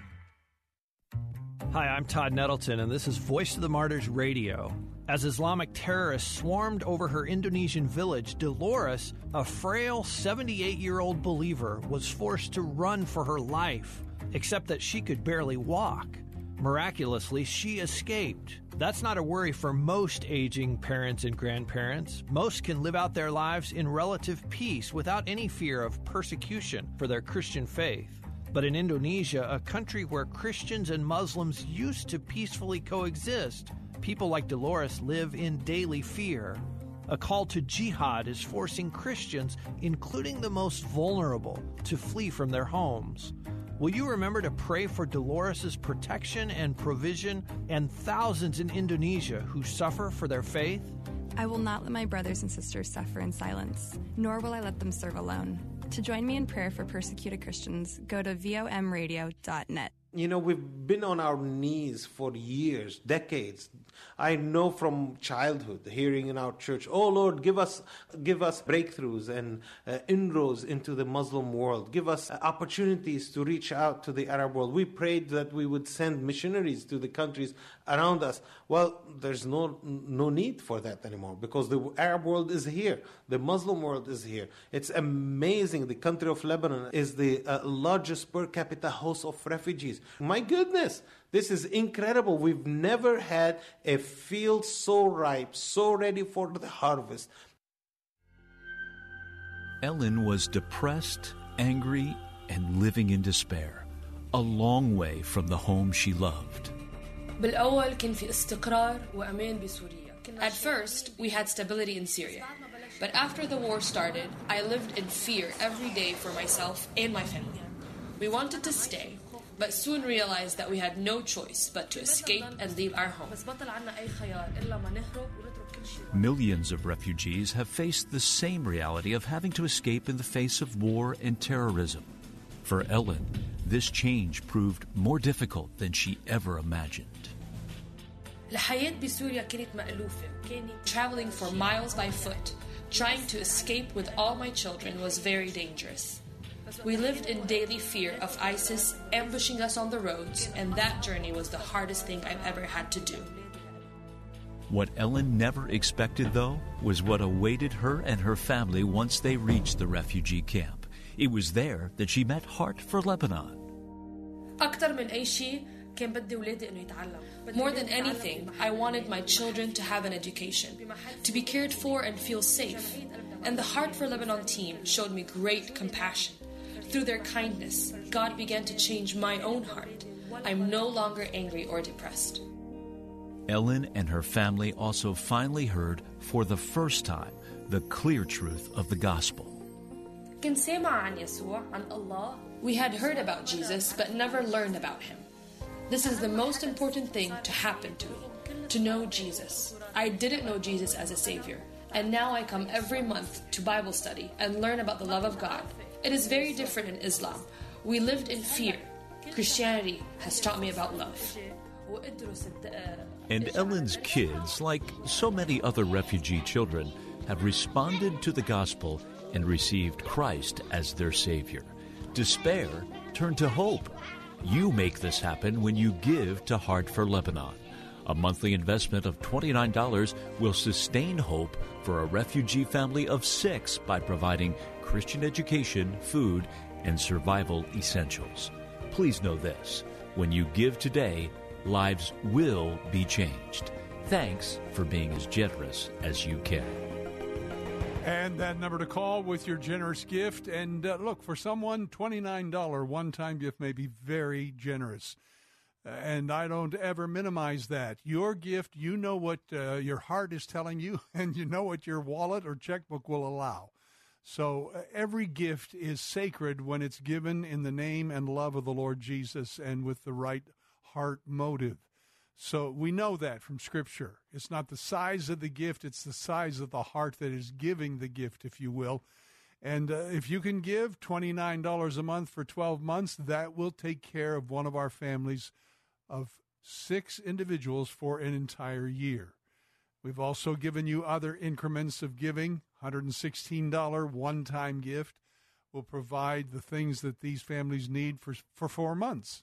Hi, I'm Todd Nettleton, and this is Voice of the Martyrs Radio. As Islamic terrorists swarmed over her Indonesian village, Dolores, a frail 78-year-old believer, was forced to run for her life, except that she could barely walk. Miraculously, she escaped. That's not a worry for most aging parents and grandparents. Most can live out their lives in relative peace without any fear of persecution for their Christian faith. But in Indonesia, a country where Christians and Muslims used to peacefully coexist, people like Dolores live in daily fear. A call to jihad is forcing Christians, including the most vulnerable, to flee from their homes. Will you remember to pray for Dolores' protection and provision and thousands in Indonesia who suffer for their faith? I will not let my brothers and sisters suffer in silence, nor will I let them serve alone. To join me in prayer for persecuted Christians, go to vomradio.net. You know, we've been on our knees for years, decades. I know from childhood, hearing in our church, "Oh Lord, give us breakthroughs and inroads into the Muslim world. Give us opportunities to reach out to the Arab world." We prayed that we would send missionaries to the countries around us. Well, there's no need for that anymore because the Arab world is here. The Muslim world is here. It's amazing. The country of Lebanon is the largest per capita host of refugees. My goodness, this is incredible. We've never had a field so ripe, so ready for the harvest. Ellen was depressed, angry, and living in despair, a long way from the home she loved. At first, we had stability in Syria. But after the war started, I lived in fear every day for myself and my family. We wanted to stay, but soon realized that we had no choice but to escape and leave our home. Millions of refugees have faced the same reality of having to escape in the face of war and terrorism. For Ellen, this change proved more difficult than she ever imagined. Traveling for miles by foot, trying to escape with all my children was very dangerous. We lived in daily fear of ISIS ambushing us on the roads, and that journey was the hardest thing I've ever had to do. What Ellen never expected, though, was what awaited her and her family once they reached the refugee camp. It was there that she met Heart for Lebanon. More than anything, I wanted my children to have an education, to be cared for and feel safe. And the Heart for Lebanon team showed me great compassion. Through their kindness, God began to change my own heart. I'm no longer angry or depressed. Ellen and her family also finally heard, for the first time, the clear truth of the gospel. We had heard about Jesus, but never learned about him. This is the most important thing to happen to me, to know Jesus. I didn't know Jesus as a Savior, and now I come every month to Bible study and learn about the love of God. It is very different in Islam. We lived in fear. Christianity has taught me about love. And Ellen's kids, like so many other refugee children, have responded to the gospel and received Christ as their Savior. Despair turned to hope. You make this happen when you give to Heart for Lebanon. A monthly investment of $29 will sustain hope for a refugee family of 6 by providing Christian education, food, and survival essentials. Please know this: when you give today, lives will be changed. Thanks for being as generous as you can. And that number to call with your generous gift. And look, for someone, $29 one-time gift may be very generous. And I don't ever minimize that. Your gift, you know what your heart is telling you, and you know what your wallet or checkbook will allow. So every gift is sacred when it's given in the name and love of the Lord Jesus and with the right heart motive. So we know that from Scripture. It's not the size of the gift, it's the size of the heart that is giving the gift, if you will. And if you can give $29 a month for 12 months, that will take care of one of our families of 6 individuals for an entire year. We've also given you other increments of giving. $116 one-time gift will provide the things that these families need for 4 months.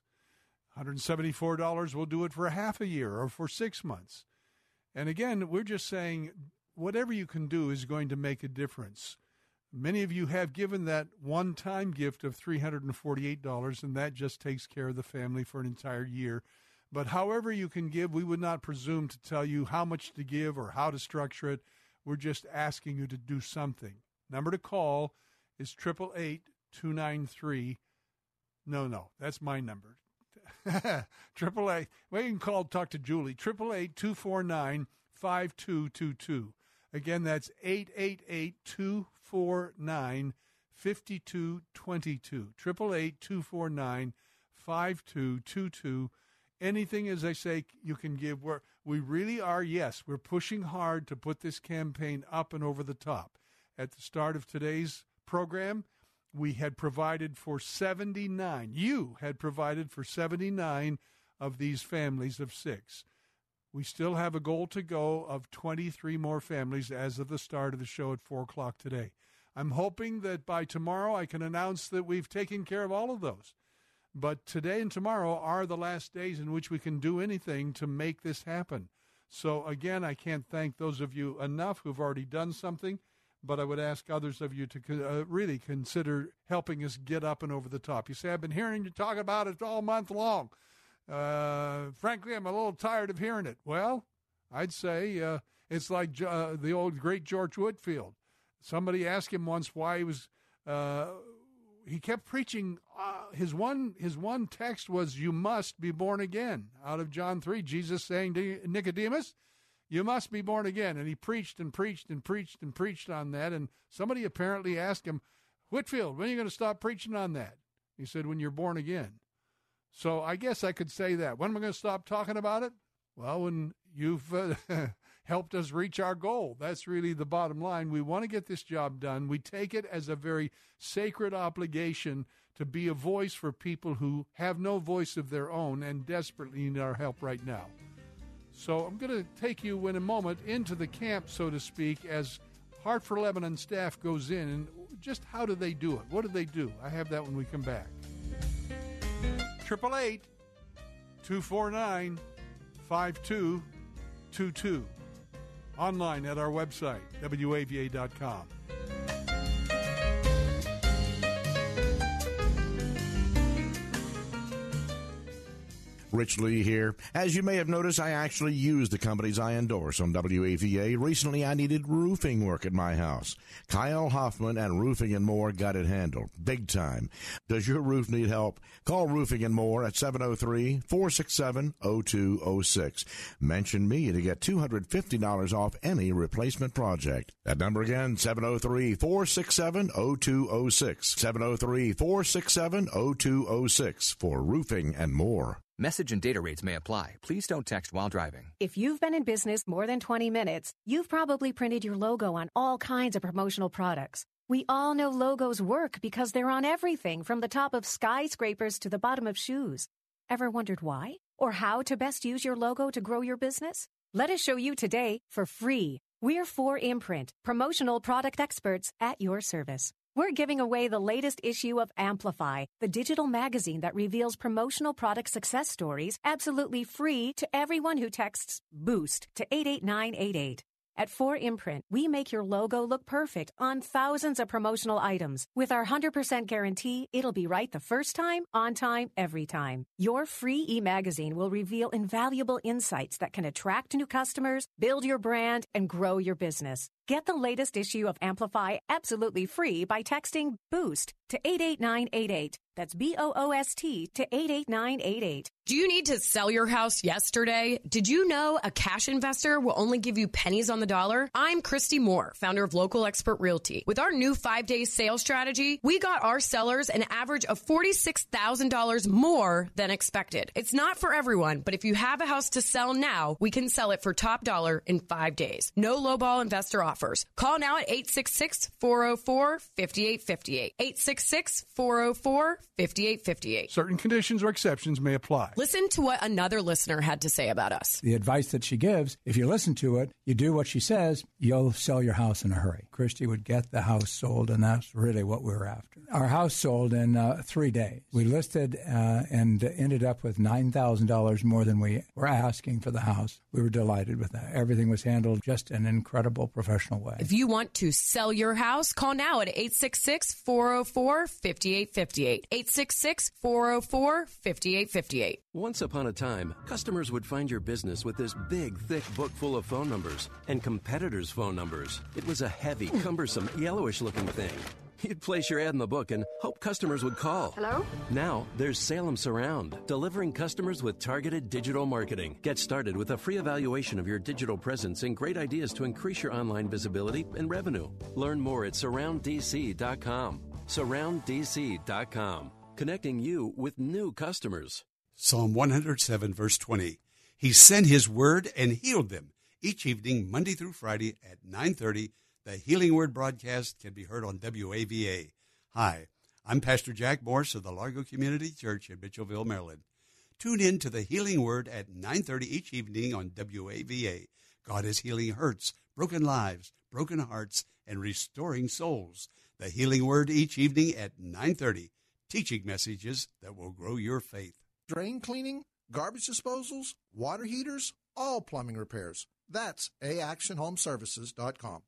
$174 will do it for a half a year or for 6 months. And again, we're just saying whatever you can do is going to make a difference. Many of you have given that one-time gift of $348, and that just takes care of the family for an entire year. But however you can give, we would not presume to tell you how much to give or how to structure it. We're just asking you to do something. Number to call is 888-293. No, that's my number. 888. Well, you can call, talk to Julie. 888-249-5222. Again, that's 888-249-5222. 888-249-5222. Anything, as I say, you can give. We really are, yes, we're pushing hard to put this campaign up and over the top. At the start of today's program, we had provided for 79. You had provided for 79 of these families of 6. We still have a goal to go of 23 more families as of the start of the show at 4 o'clock today. I'm hoping that by tomorrow I can announce that we've taken care of all of those. But today and tomorrow are the last days in which we can do anything to make this happen. So, again, I can't thank those of you enough who've already done something, but I would ask others of you to really consider helping us get up and over the top. You say, I've been hearing you talk about it all month long. Frankly, I'm a little tired of hearing it. Well, I'd say it's like the old great George Whitefield. Somebody asked him once why he was... he kept preaching. His one text was, "You must be born again." Out of John 3, Jesus saying to Nicodemus, "You must be born again." And he preached and preached and preached and preached on that. And somebody apparently asked him, "Whitefield, when are you going to stop preaching on that?" He said, "When you're born again." So I guess I could say that. When am I going to stop talking about it? Well, when you've helped us reach our goal. That's really the bottom line. We want to get this job done. We take it as a very sacred obligation to be a voice for people who have no voice of their own and desperately need our help right now. So I'm going to take you in a moment into the camp, so to speak, as Heart for Lebanon staff goes in. And just how do they do it? What do they do? I have that when we come back. 888-249-5222. Online at our website, WAVA.com. Rich Lee here. As you may have noticed, I actually use the companies I endorse on WAVA. Recently, I needed roofing work at my house. Kyle Hoffman and Roofing and More got it handled. Big time. Does your roof need help? Call Roofing and More at 703-467-0206. Mention me to get $250 off any replacement project. That number again, 703-467-0206. 703-467-0206 for Roofing and More. Message and data rates may apply. Please don't text while driving. If you've been in business more than 20 minutes, you've probably printed your logo on all kinds of promotional products. We all know logos work because they're on everything from the top of skyscrapers to the bottom of shoes. Ever wondered why? Or how to best use your logo to grow your business? Let us show you today for free. We're 4imprint, promotional product experts at your service. We're giving away the latest issue of Amplify, the digital magazine that reveals promotional product success stories absolutely free to everyone who texts BOOST to 88988. At 4imprint, we make your logo look perfect on thousands of promotional items. With our 100% guarantee, it'll be right the first time, on time, every time. Your free e-magazine will reveal invaluable insights that can attract new customers, build your brand, and grow your business. Get the latest issue of Amplify absolutely free by texting BOOST to 88988. That's BOOST to 88988. Do you need to sell your house yesterday? Did you know a cash investor will only give you pennies on the dollar? I'm Christy Moore, founder of Local Expert Realty. With our new 5-day sales strategy, we got our sellers an average of $46,000 more than expected. It's not for everyone, but if you have a house to sell now, we can sell it for top dollar in 5 days. No lowball investor offers. Call now at 866-404-5858. 866-404-5858. Certain conditions or exceptions may apply. Listen to what another listener had to say about us. The advice that she gives, if you listen to it, you do what she says, you'll sell your house in a hurry. Christy would get the house sold, and that's really what we were after. Our house sold in 3 days. We listed and ended up with $9,000 more than we were asking for the house. We were delighted with that. Everything was handled just in an incredible professional way. If you want to sell your house, call now at 866-404-5858. 866-404-5858. Once upon a time, customers would find your business with this big, thick book full of phone numbers and competitors' phone numbers. It was a heavy, cumbersome, yellowish-looking thing. You'd place your ad in the book and hope customers would call. Hello? Now, there's Salem Surround, delivering customers with targeted digital marketing. Get started with a free evaluation of your digital presence and great ideas to increase your online visibility and revenue. Learn more at SurroundDC.com. SurroundDC.com, connecting you with new customers. Psalm 107, verse 20. He sent his word and healed them. Each evening, Monday through Friday at 9:30, the Healing Word broadcast can be heard on WAVA. Hi, I'm Pastor Jack Morse of the Largo Community Church in Mitchellville, Maryland. Tune in to the Healing Word at 9:30 each evening on WAVA. God is healing hurts, broken lives, broken hearts, and restoring souls. The Healing Word each evening at 9:30, teaching messages that will grow your faith. Drain cleaning, garbage disposals, water heaters, all plumbing repairs. That's AActionHomeservices.com,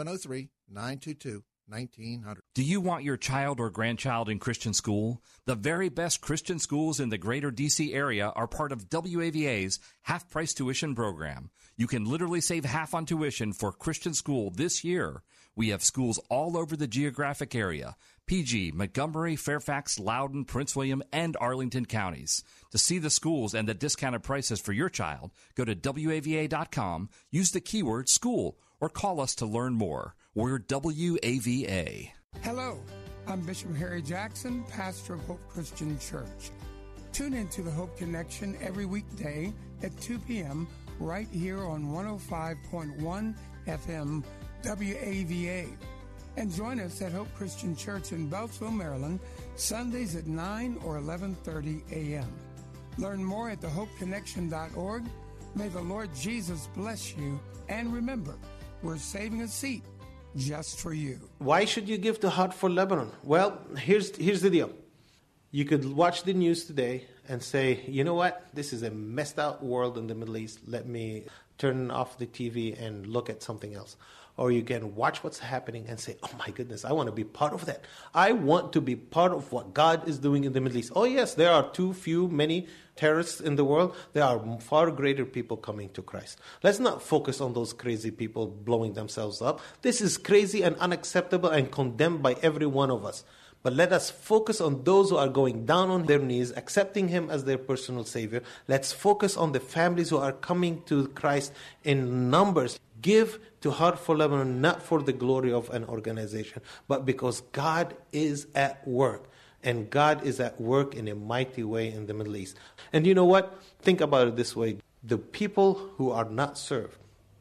703-922-1900. Do you want your child or grandchild in Christian school? The very best Christian schools in the greater D.C. area are part of WAVA's half-price tuition program. You can literally save half on tuition for Christian school this year. We have schools all over the geographic area: PG, Montgomery, Fairfax, Loudoun, Prince William, and Arlington counties. To see the schools and the discounted prices for your child, go to WAVA.com, use the keyword school, or call us to learn more. We're WAVA. Hello, I'm Bishop Harry Jackson, pastor of Hope Christian Church. Tune into the Hope Connection every weekday at 2 p.m. right here on 105.1 FM WAVA. And join us at Hope Christian Church in Beltsville, Maryland, Sundays at 9 or 11:30 a.m. Learn more at thehopeconnection.org. May the Lord Jesus bless you. And remember, we're saving a seat just for you. Why should you give to Heart for Lebanon? Well, here's the deal. You could watch the news today and say, you know what? This is a messed out world in the Middle East. Let me turn off the TV and look at something else. Or you can watch what's happening and say, oh my goodness, I want to be part of that. I want to be part of what God is doing in the Middle East. Oh yes, there are many terrorists in the world. There are far greater people coming to Christ. Let's not focus on those crazy people blowing themselves up. This is crazy and unacceptable and condemned by every one of us. But let us focus on those who are going down on their knees, accepting Him as their personal Savior. Let's focus on the families who are coming to Christ in numbers. Give to Heart for Lebanon, not for the glory of an organization, but because God is at work. And God is at work in a mighty way in the Middle East. And you know what? Think about it this way. The people who are not served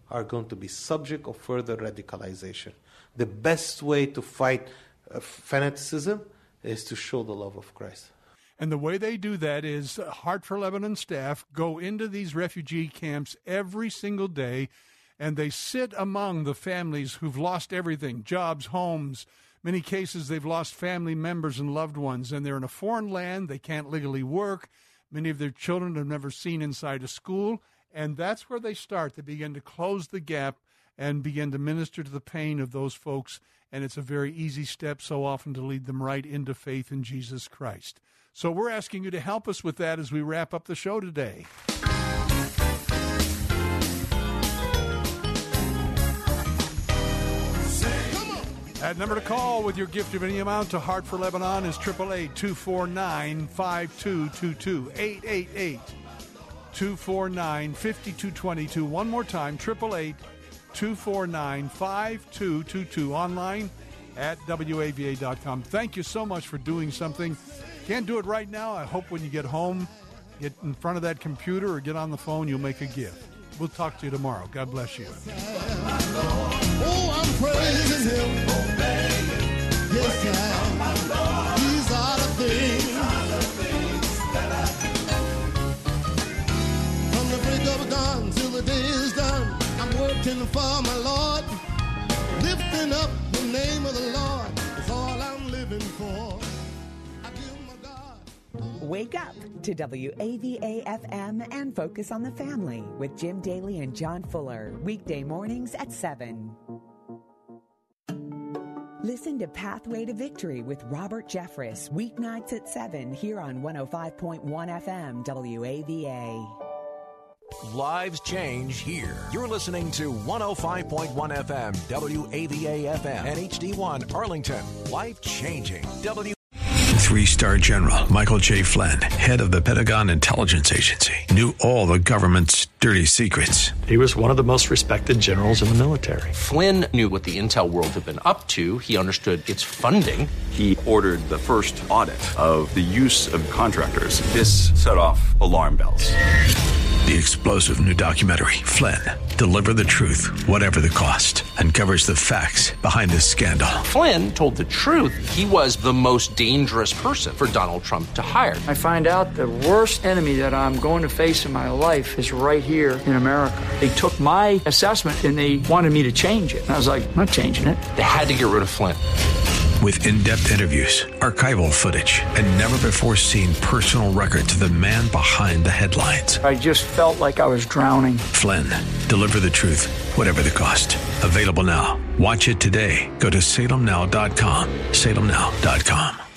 are going to be subject of further radicalization. The best way to fight fanaticism is to show the love of Christ. And the way they do that is Heart for Lebanon staff go into these refugee camps every single day, and they sit among the families who've lost everything, jobs, homes. Many cases they've lost family members and loved ones, and they're in a foreign land. They can't legally work. Many of their children have never seen inside a school, and that's where they start. They begin to close the gap and begin to minister to the pain of those folks, and it's a very easy step so often to lead them right into faith in Jesus Christ. So we're asking you to help us with that as we wrap up the show today. That number to call with your gift of any amount to Heart for Lebanon is 888-249-5222, 888-249-5222. One more time, 888-249-5222, online at WAVA.com. Thank you so much for doing something. Can't do it right now. I hope when you get home, get in front of that computer or get on the phone, you'll make a gift. We'll talk to you tomorrow. God bless you. Oh, I'm praising him. Yes, I am. These are the things from the break of dawn till the day is done. I'm working for my Lord. Lifting up the name of the Lord is all I'm living for. Wake up to WAVA-FM and Focus on the Family with Jim Daly and John Fuller. Weekday mornings at 7. Listen to Pathway to Victory with Robert Jeffress. Weeknights at 7 here on 105.1 FM WAVA. Lives change here. You're listening to 105.1 FM WAVA-FM and HD1 Arlington. Life changing. 3-star General Michael J. Flynn, head of the Pentagon Intelligence Agency, knew all the government's dirty secrets. He was one of the most respected generals in the military. Flynn knew what the intel world had been up to. He understood its funding. He ordered the first audit of the use of contractors. This set off alarm bells. The explosive new documentary, Flynn, Deliver the Truth, Whatever the Cost, uncovers the facts behind this scandal. Flynn told the truth. He was the most dangerous person for Donald Trump to hire. I find out the worst enemy that I'm going to face in my life is right here in America. They took my assessment and they wanted me to change it. And I was like, I'm not changing it. They had to get rid of Flynn. With in-depth interviews, archival footage, and never-before-seen personal records of the man behind the headlines. I just felt like I was drowning. Flynn, Deliver the Truth, Whatever the Cost. Available now. Watch it today. Go to salemnow.com. salemnow.com.